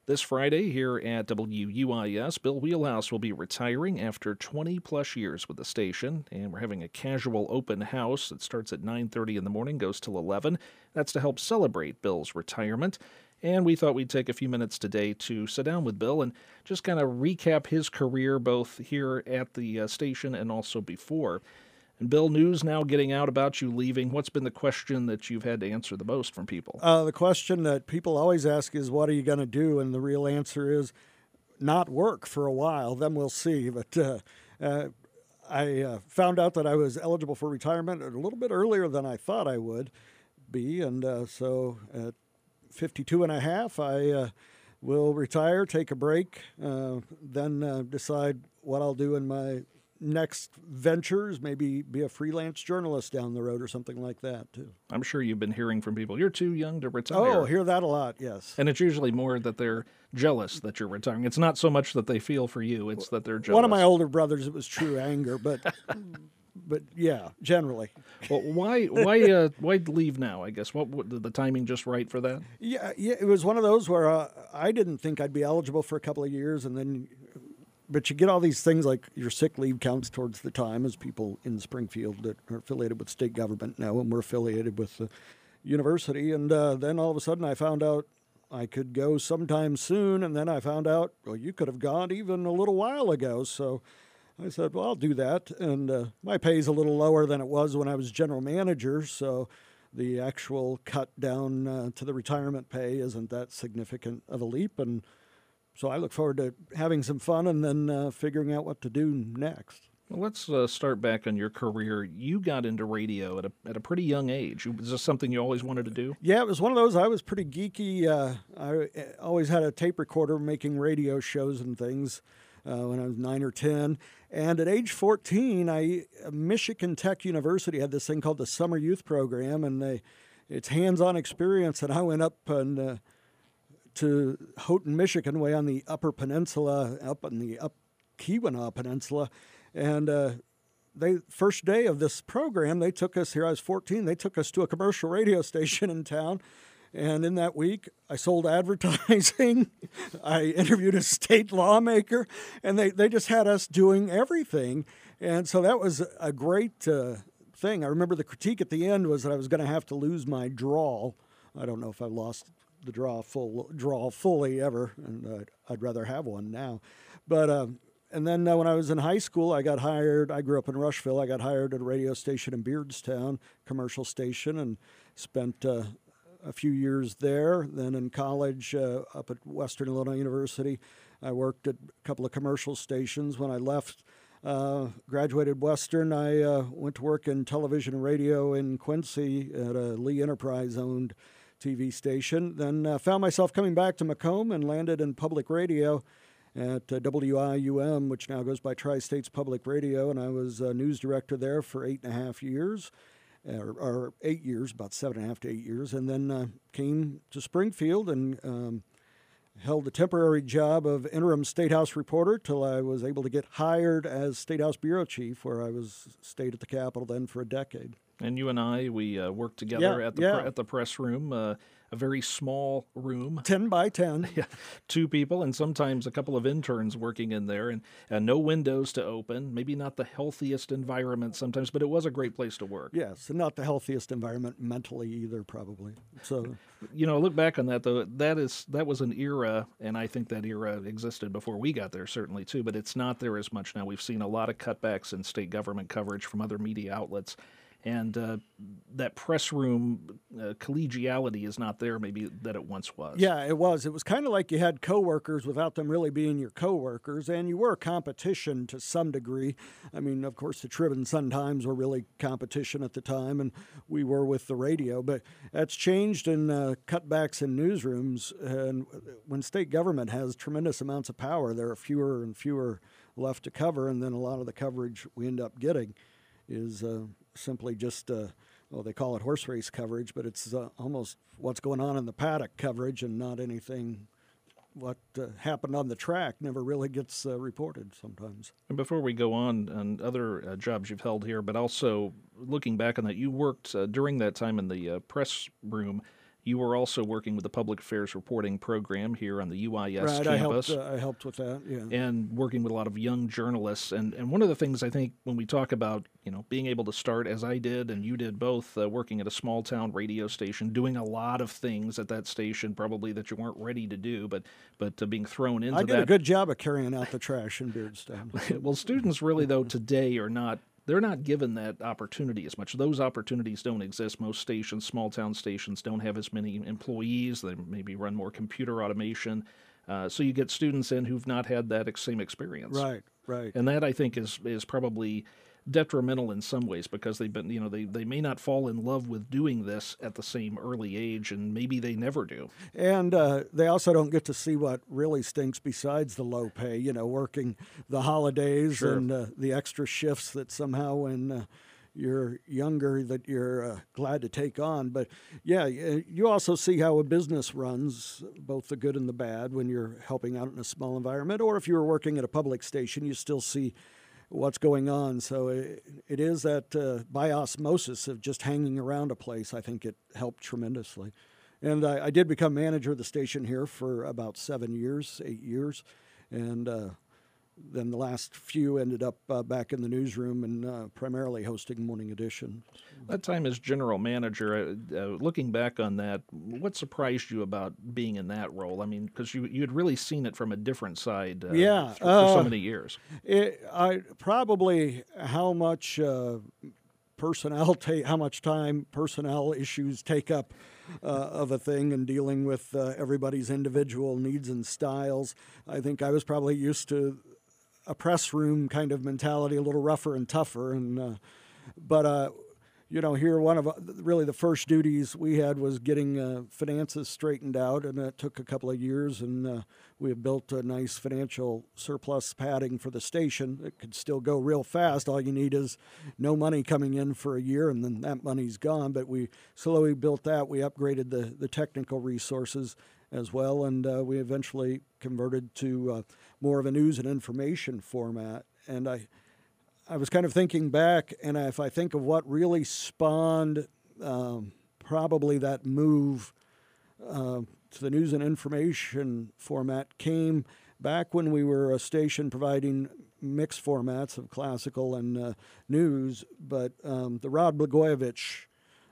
This Friday here at WUIS, Bill Wheelhouse will be retiring after 20-plus years with the station, and we're having a casual open house that starts at 9:30 in the morning, goes till 11. That's to help celebrate Bill's retirement, and we thought we'd take a few minutes today to sit down with Bill and just kind of recap his career both here at the station and also before. And Bill, news now getting out about you leaving. What's been the question that you've had to answer the most from people? The question that people always ask is, what are you going to do? And the real answer is not work for a while. Then we'll see. But I found out that I was eligible for retirement a little bit earlier than I thought I would be. And so at 52 and a half, I will retire, take a break, then decide what I'll do in my next ventures, maybe be a freelance journalist down the road or something like that, too. I'm sure you've been hearing from people, you're too young to retire. Oh, hear that a lot, yes. And it's usually more that they're jealous that you're retaring. It's not so much that they feel for you, it's that they're jealous. One of my older brothers, it was true anger, but yeah, generally. Well, why leave now, I guess? What the timing just right for that? Yeah, it was one of those where I didn't think I'd be eligible for a couple of years, and then but you get all these things like your sick leave counts towards the time, as people in Springfield that are affiliated with state government know, and we're affiliated with the university. And then all of a sudden I found out I could go sometime soon, and then I found out, well, you could have gone even a little while ago. So I said, well, I'll do that. And my pay is a little lower than it was when I was general manager, so the actual cut down to the retirement pay isn't that significant of a leap. And so I look forward to having some fun and then figuring out what to do next. Well, let's start back on your career. You got into radio at a pretty young age. Was this something you always wanted to do? Yeah, it was one of those. I was pretty geeky. I always had a tape recorder making radio shows and things when I was 9 or 10. And at age 14, Michigan Tech University had this thing called the Summer Youth Program, and it's hands-on experience. And I went up and to Houghton, Michigan, way on the Upper Peninsula, up on the Keweenaw Peninsula. And first day of this program, they took us here. I was 14. They took us to a commercial radio station in town. And in that week, I sold advertising. I interviewed a state lawmaker. And they just had us doing everything. And so that was a great thing. I remember the critique at the end was that I was going to have to lose my drawl. I don't know if I lost the draw fully ever, and I'd rather have one now. But and then when I was in high school, I got hired. I grew up in Rushville. I got hired at a radio station in Beardstown, commercial station, and spent a few years there. Then in college, up at Western Illinois University, I worked at a couple of commercial stations. When I left, graduated Western, I went to work in television and radio in Quincy at a Lee Enterprise-owned TV station. Then found myself coming back to Macomb and landed in public radio at WIUM, which now goes by Tri-States Public Radio, and I was news director there for 8.5 years, or 8 years, about 7.5 to 8 years, and then came to Springfield and held the temporary job of interim State House reporter till I was able to get hired as State House bureau chief, where I stayed at the Capitol then for a decade. And you and I, we worked together at the press room, a very small room. 10 by 10. Yeah, 2 people and sometimes a couple of interns working in there, and no windows to open. Maybe not the healthiest environment sometimes, but it was a great place to work. Yes, and not the healthiest environment mentally either, probably. So, look back on that, though. That was an era, and I think that era existed before we got there, certainly, too, but it's not there as much now. We've seen a lot of cutbacks in state government coverage from other media outlets. And that press room collegiality is not there maybe that it once was. Yeah, it was. It was kind of like you had coworkers without them really being your coworkers, and you were competition to some degree. I mean, of course, the Trib and Sun-Times were really competition at the time, and we were with the radio. But that's changed in cutbacks in newsrooms, and when state government has tremendous amounts of power, there are fewer and fewer left to cover, and then a lot of the coverage we end up getting is simply just, they call it horse race coverage, but it's almost what's going on in the paddock coverage and not anything what happened on the track never really gets reported sometimes. And before we go on other jobs you've held here, but also looking back on that, you worked during that time in the press room. You were also working with the public affairs reporting program here on the UIS Right, campus. I helped with that, yeah. And working with a lot of young journalists. And one of the things I think when we talk about, being able to start, as I did and you did both, working at a small town radio station, doing a lot of things at that station probably that you weren't ready to do, but being thrown into that. I did a good job of carrying out the trash in Beardstown. Well, students really, though, today they're not given that opportunity as much. Those opportunities don't exist. Most stations, small town stations, don't have as many employees. They maybe run more computer automation. So you get students in who've not had that same experience. Right. And that, I think, is probably detrimental in some ways because they've been, they may not fall in love with doing this at the same early age, and maybe they never do. And they also don't get to see what really stinks besides the low pay, working the holidays Sure. and the extra shifts that somehow when you're younger that you're glad to take on. But yeah, you also see how a business runs, both the good and the bad, when you're helping out in a small environment, or if you're working at a public station, you still see what's going on. So it is that by osmosis of just hanging around a place, I think it helped tremendously. And I did become manager of the station here for about 8 years. And then the last few ended up back in the newsroom and primarily hosting Morning Edition. That time as general manager, looking back on that, what surprised you about being in that role? I mean, because you had really seen it from a different side for so many years. Probably how much how much time personnel issues take up of a thing and dealing with everybody's individual needs and styles. I think I was probably used to a press room kind of mentality, a little rougher and tougher. And but here one of really the first duties we had was getting finances straightened out, and that took a couple of years. And we have built a nice financial surplus padding for the station. It could still go real fast. All you need is no money coming in for a year, and then that money's gone. But we slowly built that. We upgraded the technical resources as well, and we eventually converted to more of a news and information format. And I was kind of thinking back, and if I think of what really spawned probably that move to the news and information format came back when we were a station providing mixed formats of classical and news, but the Rod Blagojevich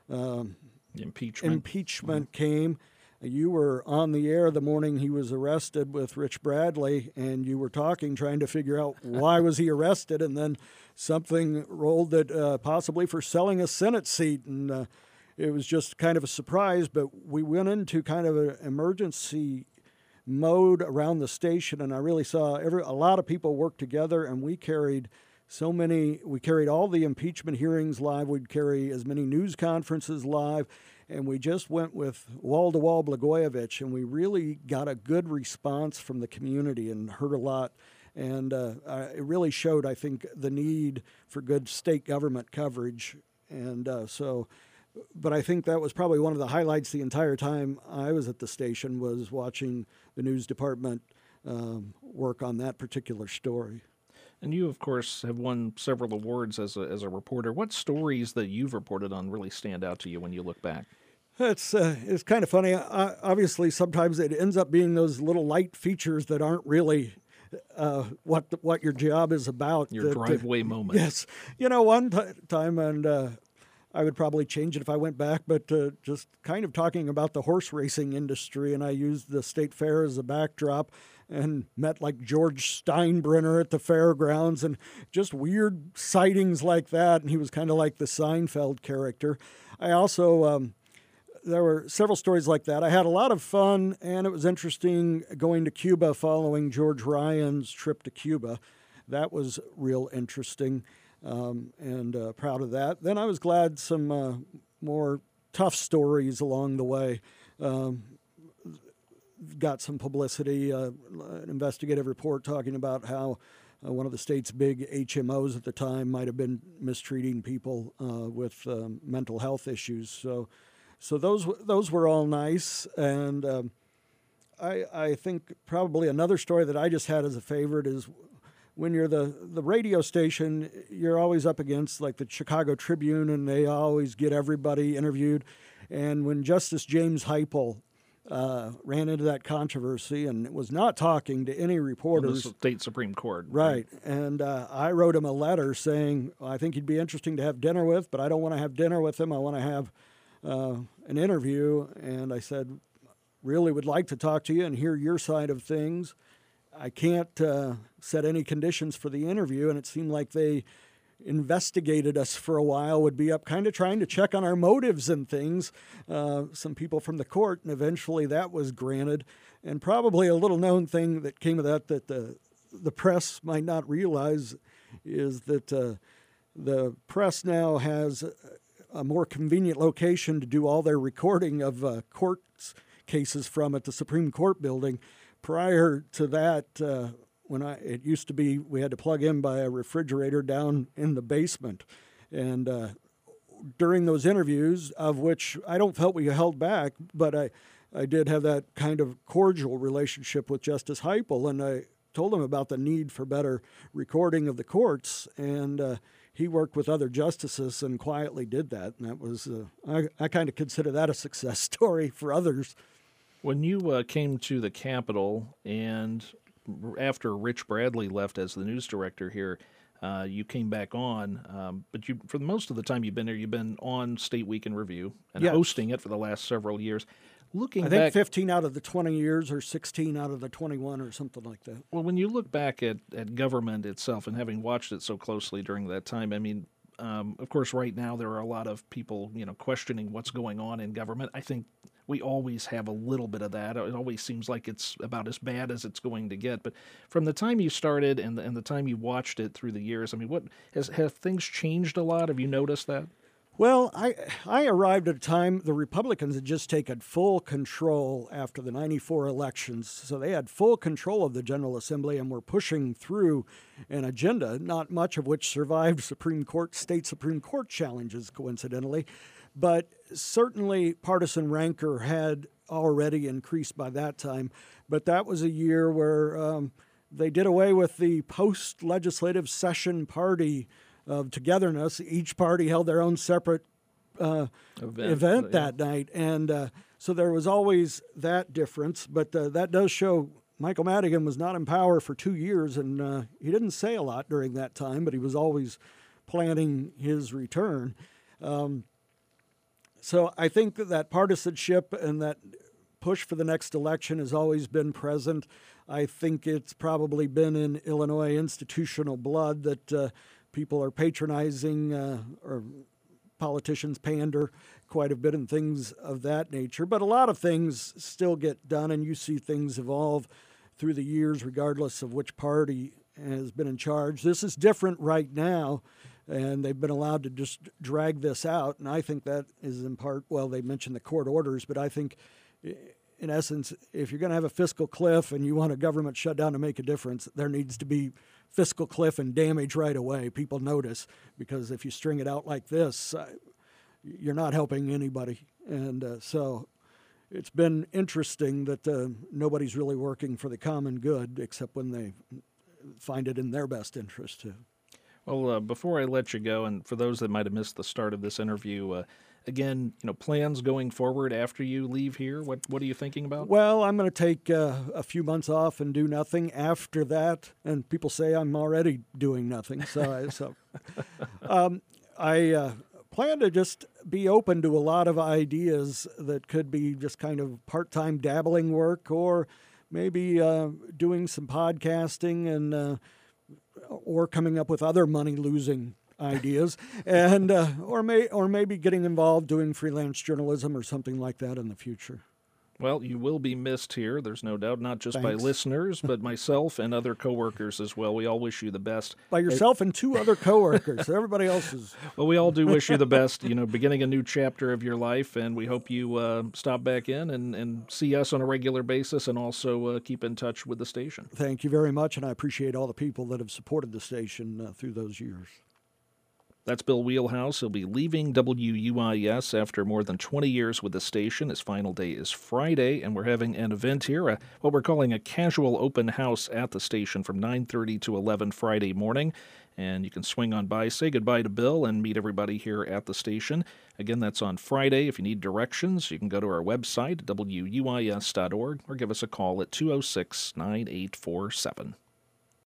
impeachment came. You were on the air the morning he was arrested with Rich Bradley, and you were trying to figure out why was he arrested, and then something rolled that possibly for selling a Senate seat, and it was just kind of a surprise, but we went into kind of an emergency mode around the station, and I really saw a lot of people work together, and we carried all the impeachment hearings live, we'd carry as many news conferences live, and we just went with wall-to-wall Blagojevich, and we really got a good response from the community and heard a lot. And it really showed, I think, the need for good state government coverage. And but I think that was probably one of the highlights the entire time I was at the station, was watching the news department work on that particular story. And you, of course, have won several awards as a reporter. What stories that you've reported on really stand out to you when you look back? It's kind of funny. Obviously, sometimes it ends up being those little light features that aren't really what your job is about. Your driveway moment. Yes. One time, and I would probably change it if I went back, but just kind of talking about the horse racing industry, and I used the state fair as a backdrop and met like George Steinbrenner at the fairgrounds and just weird sightings like that. And he was kind of like the Seinfeld character. I also, there were several stories like that. I had a lot of fun, and it was interesting going to Cuba following George Ryan's trip to Cuba. That was real interesting, and proud of that. Then I was glad some more tough stories along the way got some publicity, an investigative report talking about how one of the state's big HMOs at the time might have been mistreating people with mental health issues. So those were all nice. And I think probably another story that I just had as a favorite is when you're the radio station, you're always up against like the Chicago Tribune, and they always get everybody interviewed. And when Justice James Heupel ran into that controversy and was not talking to any On reporters. the state Supreme Court. Right. And I wrote him a letter saying, I think he'd be interesting to have dinner with, but I don't want to have dinner with him. I want to have an interview. And I said, really would like to talk to you and hear your side of things. I can't set any conditions for the interview. And it seemed like they investigated us for a while, would be up kind of trying to check on our motives and things, some people from the court, and eventually that was granted. And probably a little known thing that came of that the press might not realize is that the press now has a more convenient location to do all their recording of court cases from at the Supreme Court building. Prior to that, it used to be we had to plug in by a refrigerator down in the basement. And during those interviews, of which I don't felt we held back, but I did have that kind of cordial relationship with Justice Heupel, and I told him about the need for better recording of the courts, and he worked with other justices and quietly did that. And that was, I kind of consider that a success story for others. When you came to the Capitol and after Rich Bradley left as the news director here, you came back on, but you, for most of the time you've been there, you've been on State Week in Review and hosting it for the last several years. I think 15 out of the 20 years or 16 out of the 21 or something like that. Well, when you look back at government itself and having watched it so closely during that time, I mean, of course, right now there are a lot of people, questioning what's going on in government. I think we always have a little bit of that. It always seems like it's about as bad as it's going to get. But from the time you started and the time you watched it through the years, I mean, have things changed a lot? Have you noticed that? Well, I arrived at a time the Republicans had just taken full control after the 94 elections. So they had full control of the General Assembly and were pushing through an agenda, not much of which survived state Supreme Court challenges, coincidentally. But certainly partisan rancor had already increased by that time. But that was a year where they did away with the post-legislative session party of togetherness. Each party held their own separate event that night. And so there was always that difference. But that does show Michael Madigan was not in power for 2 years, and he didn't say a lot during that time, but he was always planning his return. So I think that partisanship and that push for the next election has always been present. I think it's probably been in Illinois institutional blood that people are patronizing or politicians pander quite a bit and things of that nature. But a lot of things still get done, and you see things evolve through the years regardless of which party has been in charge. This is different right now, and they've been allowed to just drag this out. And I think that is in part, well, they mentioned the court orders, but I think in essence, if you're going to have a fiscal cliff and you want a government shutdown to make a difference, there needs to be fiscal cliff and damage right away. People notice, because if you string it out like this, you're not helping anybody. And so it's been interesting that nobody's really working for the common good except when they find it in their best interest too. Well, before I let you go, and for those that might have missed the start of this interview, again, plans going forward after you leave here, what are you thinking about? Well, I'm going to take a few months off and do nothing after that, and people say I'm already doing nothing. So I plan to just be open to a lot of ideas that could be just kind of part-time dabbling work, or maybe doing some podcasting and or coming up with other money-losing ideas, and or maybe getting involved doing freelance journalism or something like that in the future. Well, you will be missed here, there's no doubt, not just by listeners, but myself and other coworkers as well. We all wish you the best. By yourself and 2 other coworkers. Everybody else is... Well, we all do wish you the best, beginning a new chapter of your life, and we hope you stop back in and see us on a regular basis, and also keep in touch with the station. Thank you very much, and I appreciate all the people that have supported the station through those years. That's Bill Wheelhouse. He'll be leaving WUIS after more than 20 years with the station. His final day is Friday, and we're having an event here, what we're calling a casual open house at the station from 9:30 to 11 Friday morning. and you can swing on by, say goodbye to Bill, and meet everybody here at the station. Again, that's on Friday. If you need directions, you can go to our website, wuis.org, or give us a call at 206-9847.